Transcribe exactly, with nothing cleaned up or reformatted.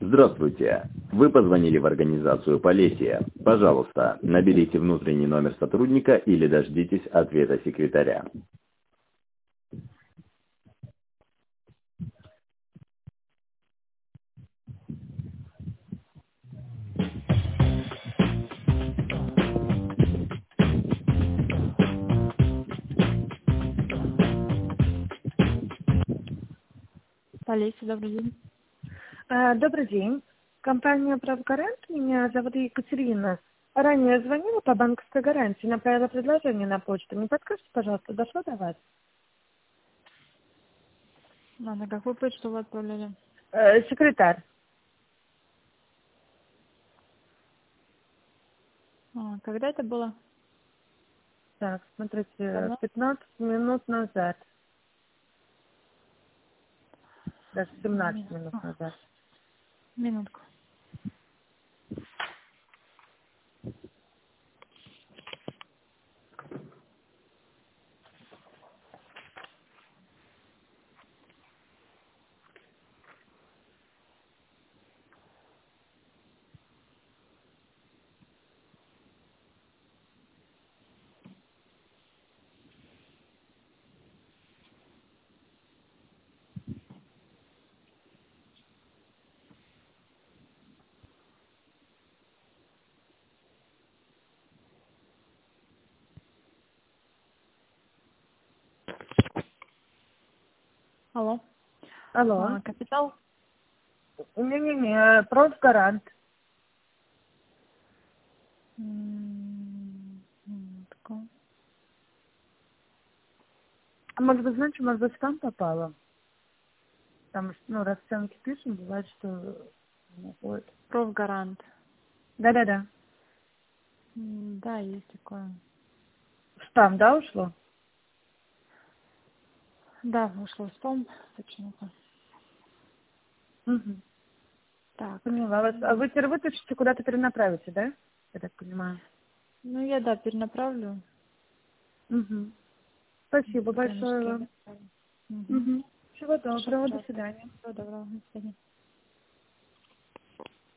Здравствуйте. Вы позвонили в организацию Полесье. Пожалуйста, наберите внутренний номер сотрудника или дождитесь ответа секретаря. Полесье, добрый день. А, Добрый день. Компания «Правгарант». Меня зовут Екатерина. Ранее звонила по банковской гарантии, направила предложение на почту. Не подскажете, пожалуйста, дошло до вас? А на какую почту вы отправляли? Э, секретарь. А, когда это было? Так, смотрите, Давно? пятнадцать минут назад. Даже семнадцать Мин- минут а, назад. Минутку. Алло. Алло. А, капитал? Не-не-не, «Правгарант». М, Минутку. А может быть, знаете, может быть, там попало? Потому что, ну, расценки пишем, бывает, что находит. Профгарант. Да-да-да. М, Да, есть такое. В спам, да, ушло? Да, вышло в спам почему-то. Угу. Так. Поняла вас. А вы теперь выпишите, куда-то перенаправите, да? Я так понимаю. Ну, я, да, перенаправлю. Угу. Спасибо По крайней мере, большое вам. перенаправлю. Угу. Угу. Всего Хорошо, доброго, до пожалуйста. свидания. Всего доброго. До свидания.